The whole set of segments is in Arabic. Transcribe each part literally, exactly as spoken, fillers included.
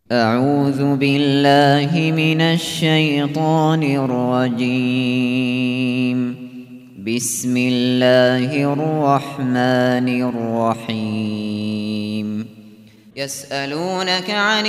أعوذ بالله من الشيطان الرجيم. بسم الله الرحمن الرحيم. يسألونك عن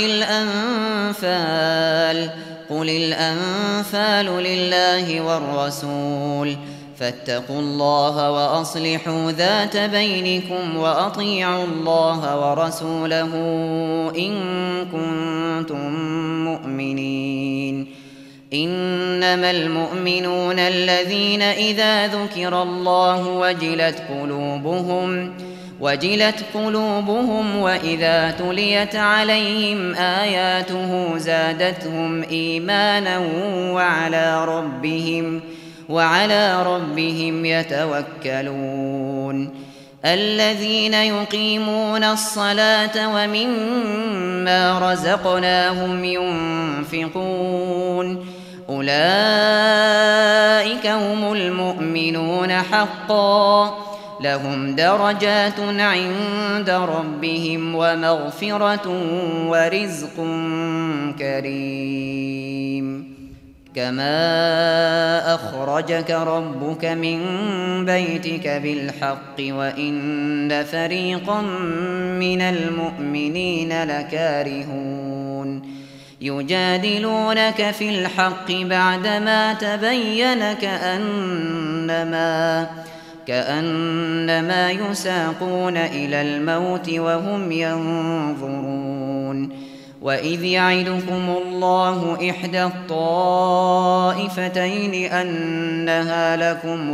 الأنفال قل الأنفال لله والرسول فاتقوا الله وأصلحوا ذات بينكم وأطيعوا الله ورسوله إن كنتم مؤمنين. إنما المؤمنون الذين إذا ذكر الله وجلت قلوبهم وجلت قلوبهم وإذا تليت عليهم آياته زادتهم إيمانا وعلى ربهم وعلى ربهم يتوكلون. الذين يقيمون الصلاة ومما رزقناهم ينفقون أولئك هم المؤمنون حقا لهم درجات عند ربهم ومغفرة ورزق كريم. كما أخرجك ربك من بيتك بالحق وإن فريقا من المؤمنين لكارهون يجادلونك في الحق بعدما تبين كأنما كأنما يساقون إلى الموت وهم ينظرون. وإذ يعدكم الله إحدى الطائفتين أنها لكم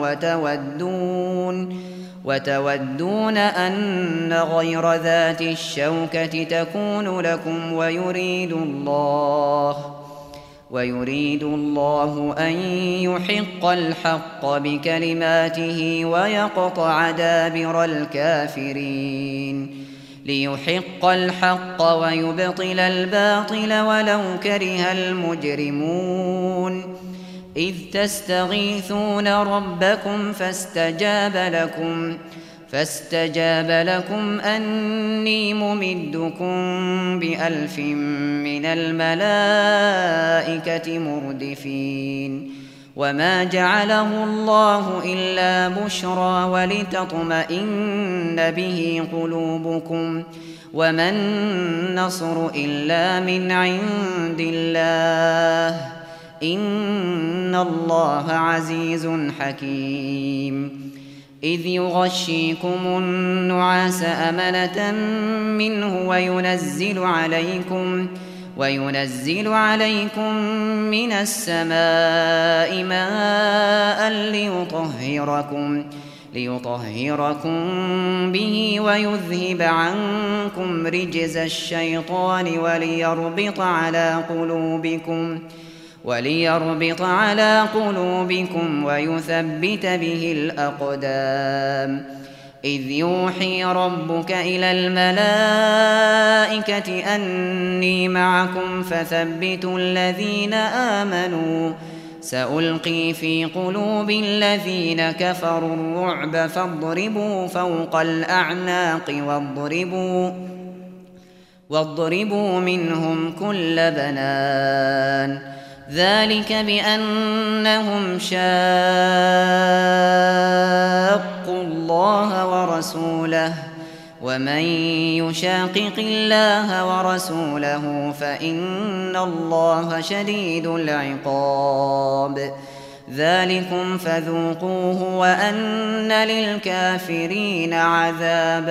وتودون وتودون أن غير ذات الشوكة تكون لكم ويريد الله ويريد الله أن يحق الحق بكلماته ويقطع دابر الكافرين ليحق الحق ويبطل الباطل ولو كره المجرمون. إذ تستغيثون ربكم فاستجاب لكم فاستجاب لكم أني ممدكم بألف من الملائكة مردفين. وما جعله الله إلا بشرى ولتطمئن به قلوبكم وما النصر إلا من عند الله إن الله عزيز حكيم. إذ يغشيكم النعاس أمنة منه وينزل عليكم وينزل عليكم من السماء ماء ليطهركم ليطهركم به ويذهب عنكم رجز الشيطان وليربط على قلوبكم وليربط على قلوبكم ويثبت به الأقدام. إذ يوحي ربك إلى الملائكة أني معكم فثبتوا الذين آمنوا سألقي في قلوب الذين كفروا الرعب فاضربوا فوق الأعناق واضربوا واضربوا منهم كل بنان. ذلك بأنهم شاقوا الله ورسوله ومن يشاقق الله ورسوله فإن الله شديد العقاب. ذلكم فذوقوه وأن للكافرين عذاب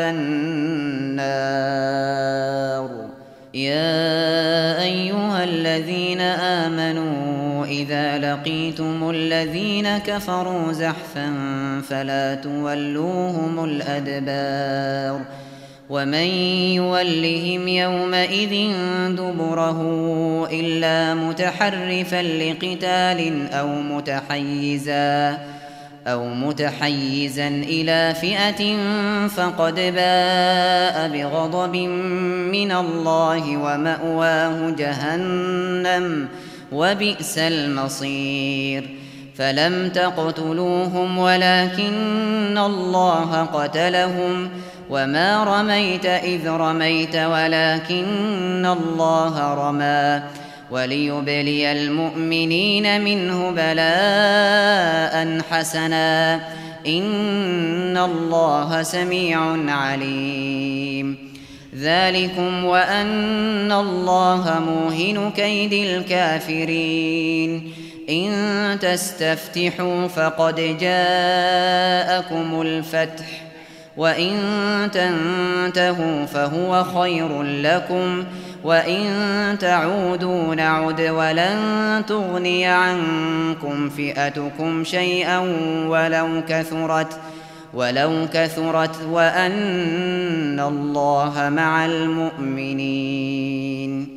النار. يا أيها الذين آمنوا إذا لقيتم الذين كفروا زحفا فلا تولوهم الأدبار. ومن يولهم يومئذ دبره إلا متحرفا لقتال أو متحيزا أو متحيزا إلى فئة فقد باء بغضب من الله ومأواه جهنم وبئس المصير. فلم تقتلوهم ولكن الله قتلهم وما رميت إذ رميت ولكن الله رمى وليبلي المؤمنين منه بلاء حسنا إن الله سميع عليم ذلكم وأن الله موهن كيد الكافرين إن تستفتحوا فقد جاءكم الفتح وإن تنتهوا فهو خير لكم وإن تعودوا نعد ولن تغني عنكم فئتكم شيئا ولو كثرت ولو كثرت وأن الله مع المؤمنين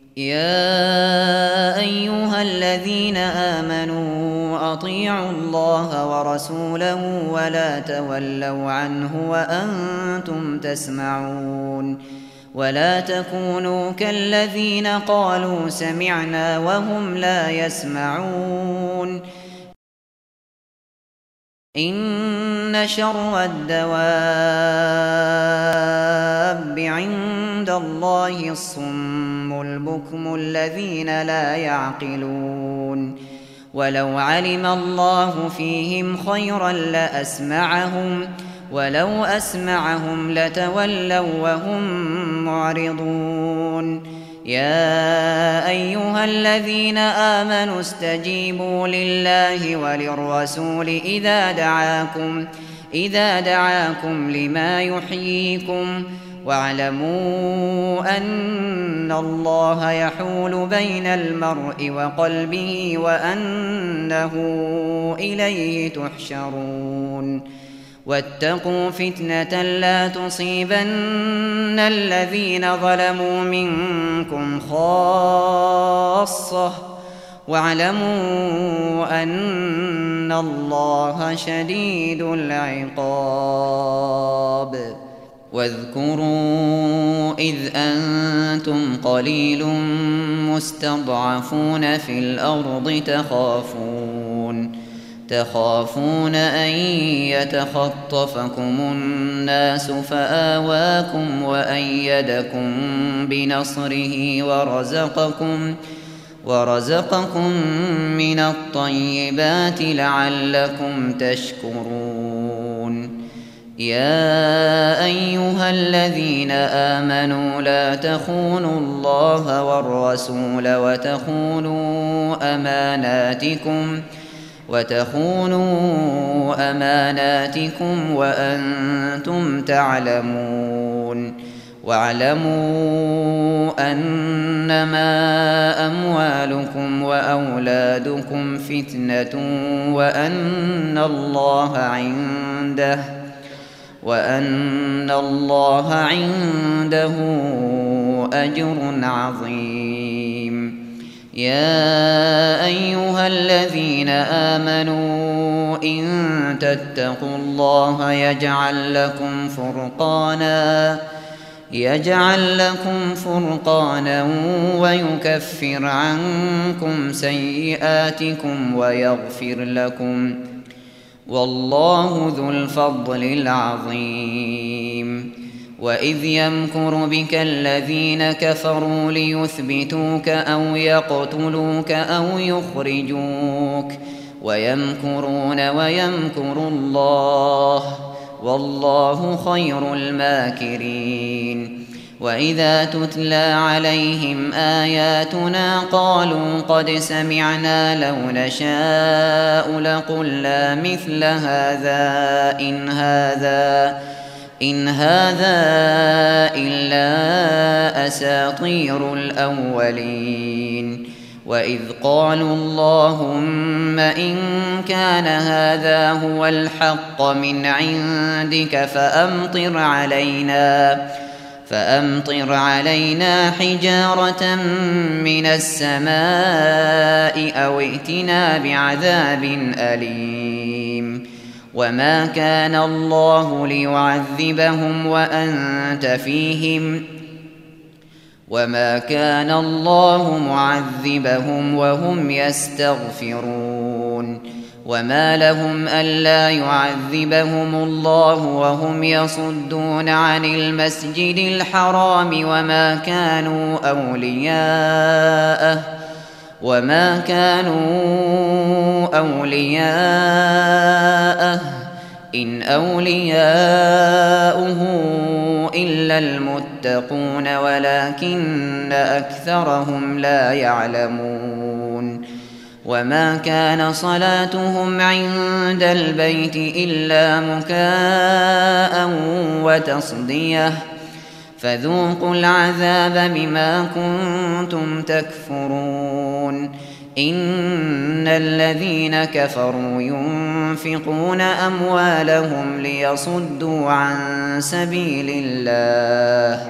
يا أيها الذين آمنوا أطيعوا الله ورسوله ولا تولوا عنه وأنتم تسمعون ولا تكونوا كالذين قالوا سمعنا وهم لا يسمعون إن شر الدواب عند الله الصم البكم الذين لا يعقلون ولو علم الله فيهم خيرا لأسمعهم ولو أسمعهم لتولوا وهم معرضون يا أيها الذين آمنوا استجيبوا لله وللرسول إذا دعاكم إذا دعاكم لما يحييكم واعلموا أن الله يحول بين المرء وقلبه وأنه إليه تحشرون واتقوا فتنة لا تصيبن الذين ظلموا منكم خاصة واعلموا أن الله شديد العقاب واذكروا إذ أنتم قليل مستضعفون في الأرض تخافون تخافون أن يتخطفكم الناس فآواكم وأيدكم بنصره ورزقكم ورزقكم من الطيبات لعلكم تشكرون يا أيها الذين آمنوا لا تخونوا الله والرسول وتخونوا أماناتكم وتخونوا أماناتكم وأنتم تعلمون واعلموا أنما أموالكم وأولادكم فتنة وأن الله عنده وأن الله عنده أجر عظيم يا أيها الذين آمنوا إن تتقوا الله يجعل لكم فرقانا يجعل لكم فرقانا ويكفر عنكم سيئاتكم ويغفر لكم والله ذو الفضل العظيم وإذ يمكر بك الذين كفروا ليثبتوك أو يقتلوك أو يخرجوك ويمكرون ويمكر الله والله خير الماكرين وإذا تتلى عليهم آياتنا قالوا قد سمعنا لو نشاء لقلنا مثل هذا إن هذا إن هذا إلا أساطير الأولين وإذ قالوا اللهم إن كان هذا هو الحق من عندك فأمطر علينا فأمطر علينا حجارة من السماء أو ائتنا بعذاب أليم وما كان الله ليعذبهم وأنت فيهم وما كان الله معذبهم وهم يستغفرون وما لهم ألا يعذبهم الله وهم يصدون عن المسجد الحرام وما كانوا أولياءه وما كانوا أولياءه إن أولياؤه إلا المتقون ولكن أكثرهم لا يعلمون وما كان صلاتهم عند البيت إلا مكاء وتصدية فذوقوا العذاب بما كنتم تكفرون إن الذين كفروا ينفقون أموالهم ليصدوا عن سبيل الله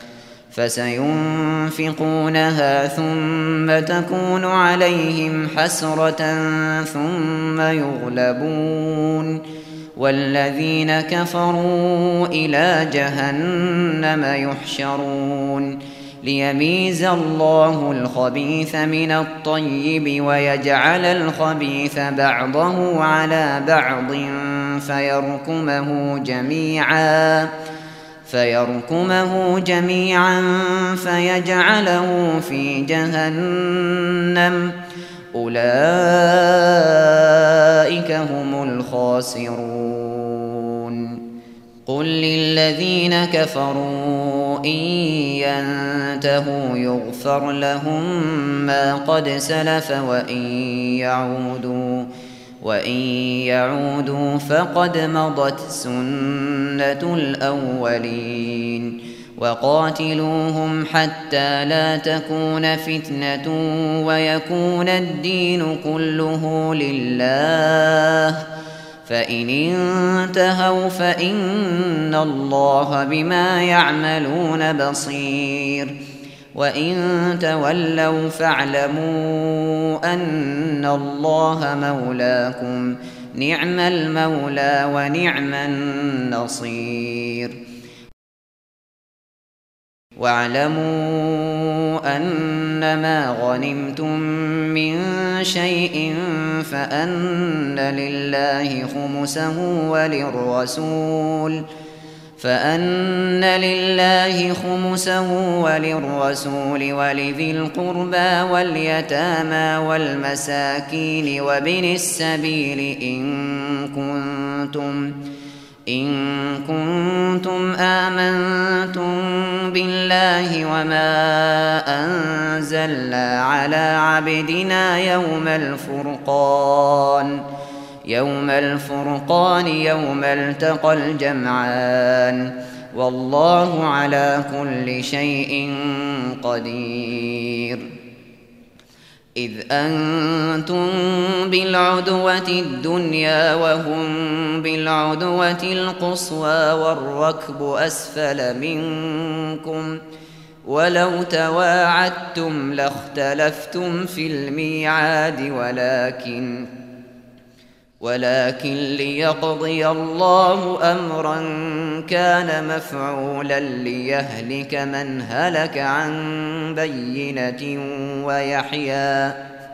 فسينفقونها ثم تكون عليهم حسرة ثم يغلبون والذين كفروا إلى جهنم يحشرون ليميز الله الخبيث من الطيب ويجعل الخبيث بعضه على بعض فيركمه جميعا فيركمه جميعا فيجعله في جهنم أولئك هم الخاسرون قل للذين كفروا إن ينتهوا يغفر لهم ما قد سلف وإن يعودوا وإن يعودوا فقد مضت سنة الأولين وقاتلوهم حتى لا تكون فتنة ويكون الدين كله لله فإن انتهوا فإن الله بما يعملون بصير وإن تولوا فاعلموا أن الله مولاكم نعم المولى ونعم النصير واعلموا أنما غنمتم من شيء فأن لله خمسه وللرسول فأن لله خمسه وللرسول ولذي القربى واليتامى والمساكين وابن السبيل إن كنتم إن كنتم آمنتم بالله وما أنزلنا على عبدنا يوم الفرقان يوم الفرقان يوم التقى الجمعان والله على كل شيء قدير إذ أنتم بالعدوة الدنيا وهم بالعدوة القصوى والركب أسفل منكم ولو تواعدتم لاختلفتم في الميعاد ولكن ولكن ليقضي الله أمرا كان مفعولا ليهلك من هلك عن بينة ويحيى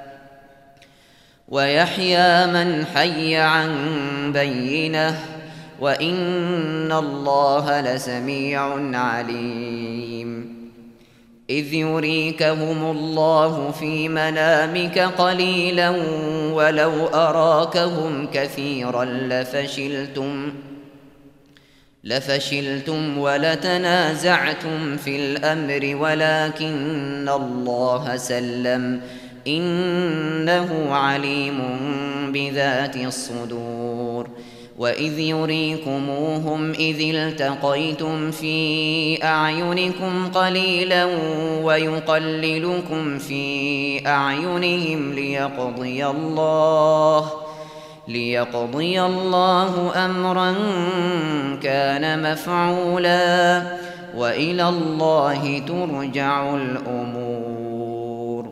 ويحيى من حي عن بينة وإن الله لسميع عليم إذ يريكهم الله في منامك قليلا ولو أراكهم كثيرا لفشلتم لفشلتم ولتنازعتم في الأمر ولكن الله سلم إنه عليم بذات الصدور وإذ يريكموهم إذ التقيتم في أعينكم قليلا ويقللكم في أعينهم ليقضي الله ليقضي الله أمرا كان مفعولا وإلى الله ترجع الأمور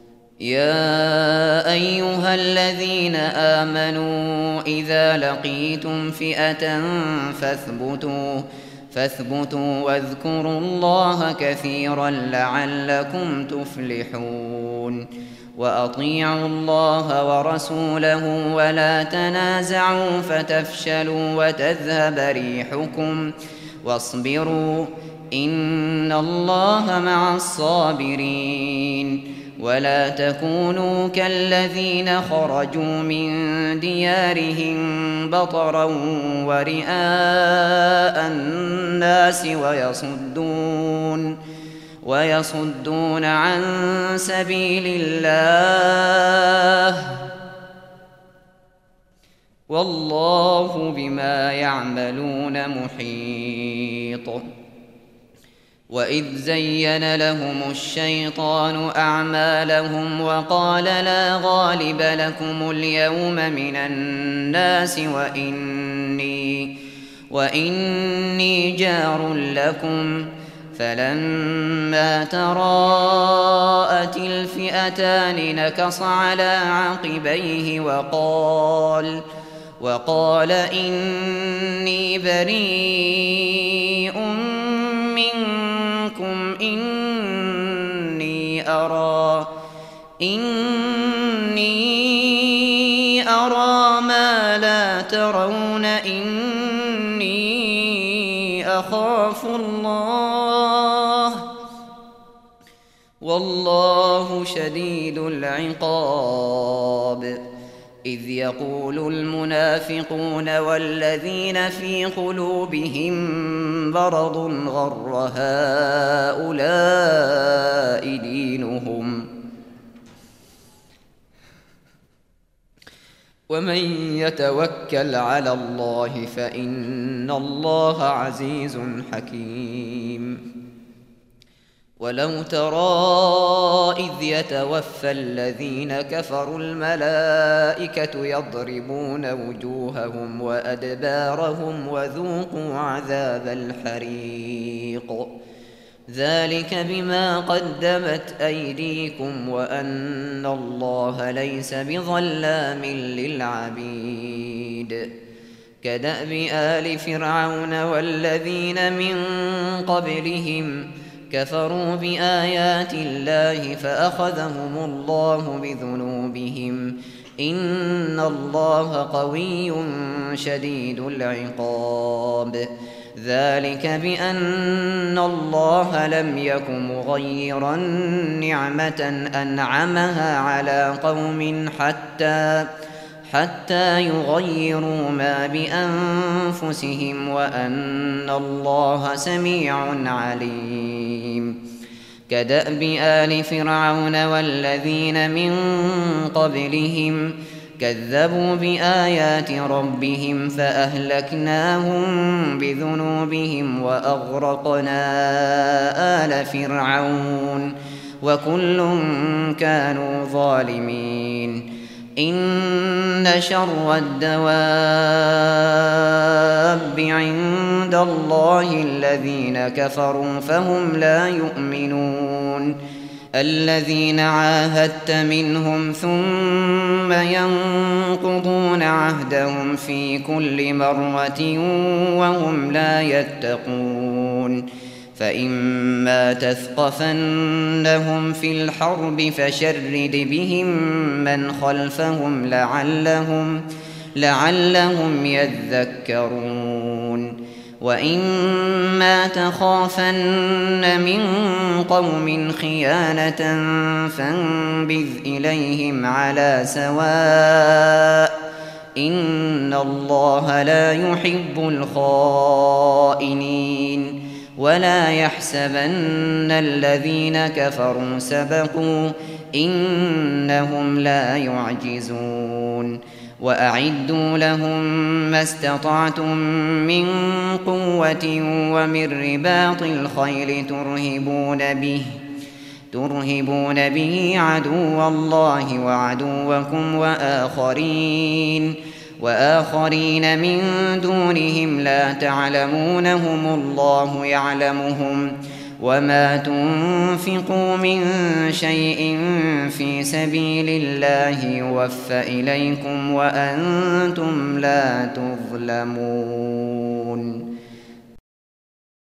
يا أيها الذين آمنوا إذا لقيتم فئة فاثبتوا فاثبتوا واذكروا الله كثيرا لعلكم تفلحون وأطيعوا الله ورسوله ولا تنازعوا فتفشلوا وتذهب ريحكم واصبروا إن الله مع الصابرين ولا تكونوا كالذين خرجوا من ديارهم بطرا ورئاء الناس ويصدون ويصدون عن سبيل الله والله بما يعملون محيط. وإذ زين لهم الشيطان أعمالهم وقال لا غالب لكم اليوم من الناس وإني, وإني جار لكم فلما تراءت الفئتان نكص على عقبيه وقال وقال إني بريء منكم إني أرى إني أرى ما لا ترون إني أخاف الله والله شديد العقاب. إذ يقول المنافقون والذين في قلوبهم مرض غر هؤلاء دينهم ومن يتوكل على الله فإن الله عزيز حكيم. ولو ترى إذ يتوفى الذين كفروا الملائكة يضربون وجوههم وأدبارهم وذوقوا عذاب الحريق ذلك بما قدمت أيديكم وأن الله ليس بظلام للعبيد. كدأب آل فرعون والذين من قبلهم كفروا بآيات الله فأخذهم الله بذنوبهم إن الله قوي شديد العقاب. ذلك بأن الله لم يك مغيرا نعمة أنعمها على قوم حتى حتى يغيروا ما بأنفسهم وأن الله سميع عليم. كدأب آل فرعون والذين من قبلهم كذبوا بآيات ربهم فأهلكناهم بذنوبهم وأغرقنا آل فرعون وكل كانوا ظالمين. إن شر الدواب عند الله الذين كفروا فهم لا يؤمنون. الذين عاهدت منهم ثم ينقضون عهدهم في كل مرة وهم لا يتقون. فإما تثقفنهم في الحرب فشرد بهم من خلفهم لعلهم, لعلهم يذكرون. وإما تخافن من قوم خيانة فانبذ إليهم على سواء إن الله لا يحب الخائنين. ولا يحسبن الذين كفروا سبقوا إنهم لا يعجزون. وأعدوا لهم ما استطعتم من قوة ومن رباط الخيل ترهبون به ترهبون به عدو الله وعدوكم وآخرين وآخرين من دونهم لا تعلمونهم الله يعلمهم. وما تنفقوا من شيء في سبيل الله يوفى إليكم وأنتم لا تظلمون.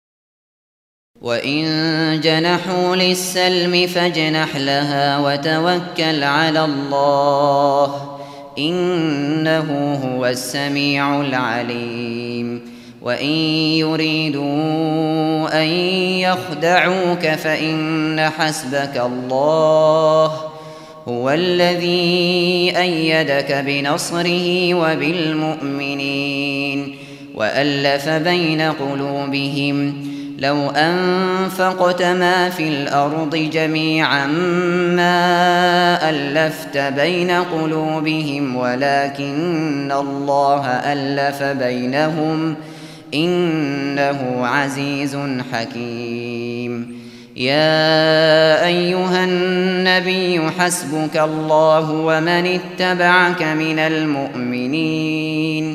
وإن جنحوا للسلم فاجنح لها وتوكل على الله إنه هو السميع العليم وإن يريدوا أن يخدعوك فإن حسبك الله هو الذي أيدك بنصره وبالمؤمنين وألف بين قلوبهم لو أنفقت ما في الأرض جميعا ما ألفت بين قلوبهم ولكن الله ألف بينهم إنه عزيز حكيم يا أيها النبي حسبك الله ومن اتبعك من المؤمنين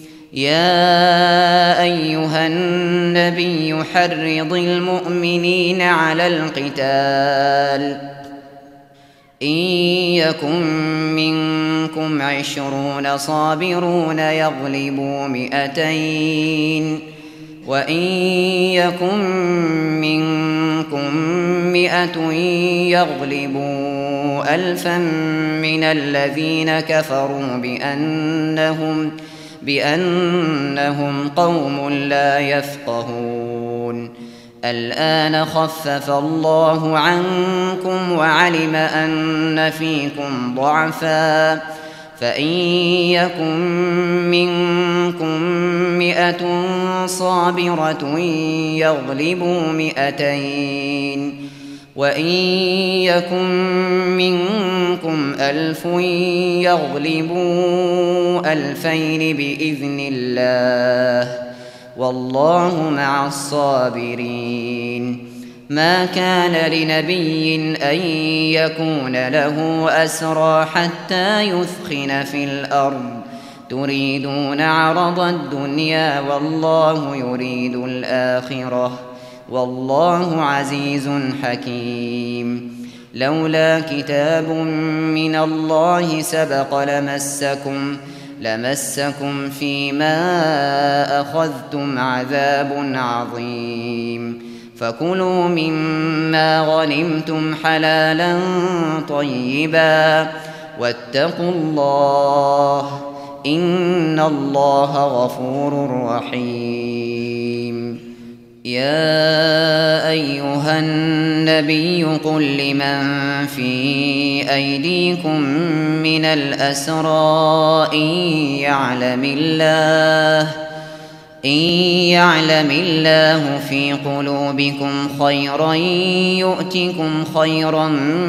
يا أيها النبي حرض المؤمنين على القتال إن يكن منكم عشرون صابرون يغلبوا مئتين وإن يكن منكم مئة يغلبوا ألفا من الذين كفروا بأنهم بأنهم قوم لا يفقهون الآن خفف الله عنكم وعلم أن فيكم ضعفا فإن يكن منكم مئة صابرة يغلبوا مئتين وإن يكن منكم ألف يغلبوا ألفين بإذن الله والله مع الصابرين ما كان لنبي أن يكون له أسرى حتى يثخن في الأرض تريدون عرض الدنيا والله يريد الآخرة والله عزيز حكيم لولا كتاب من الله سبق لمسكم لمسكم فيما أخذتم عذاب عظيم فكلوا مما غنمتم حلالا طيبا واتقوا الله إن الله غفور رحيم يا أيها النبي قل لمن في أيديكم من الأسرى إن يعلم الله إن يعلم الله في قلوبكم خيرا يؤتكم خيرا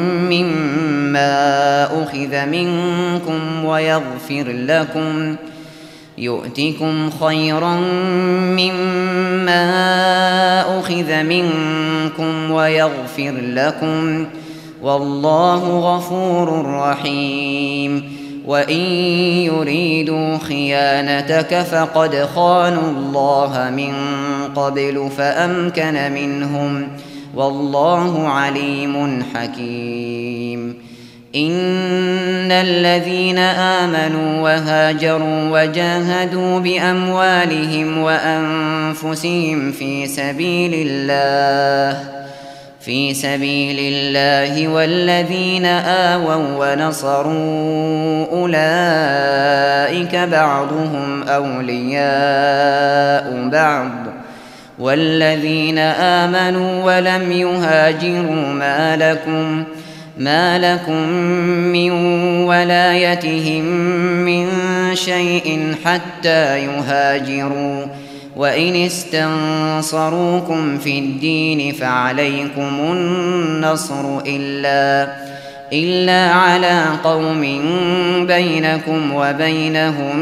مما أخذ منكم ويغفر لكم يؤتكم خيرا مما أخذ منكم ويغفر لكم والله غفور رحيم وإن يريدوا خيانتك فقد خانوا الله من قبل فأمكن منهم والله عليم حكيم إن الذين آمنوا وهاجروا وجاهدوا بأموالهم وأنفسهم في سبيل الله في سبيل الله والذين آووا ونصروا أولئك بعضهم أولياء بعض والذين آمنوا ولم يهاجروا ما لكم ما لكم من ولايتهم من شيء حتى يهاجروا وإن استنصروكم في الدين فعليكم النصر إلا إلا على قوم بينكم وبينهم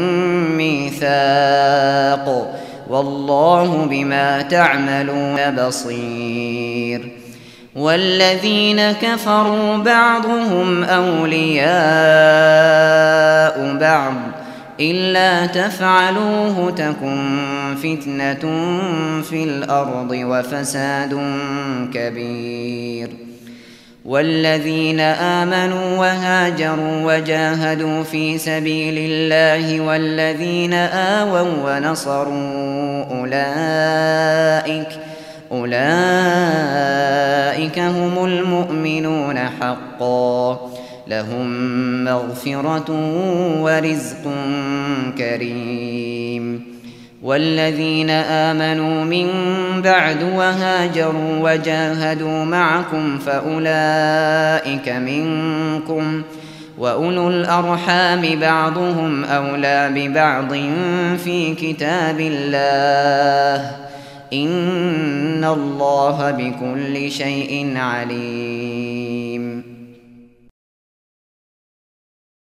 ميثاق والله بما تعملون بصير والذين كفروا بعضهم أولياء بعض إلا تفعلوه تكن فتنة في الأرض وفساد كبير والذين آمنوا وهاجروا وجاهدوا في سبيل الله والذين آووا ونصروا أولئك أولئك هم المؤمنون حقا لهم مغفرة ورزق كريم. والذين آمنوا من بعد وهاجروا وجاهدوا معكم فأولئك منكم وأولو الأرحام بعضهم أولى ببعض في كتاب الله إن الله بكل شيء عليم.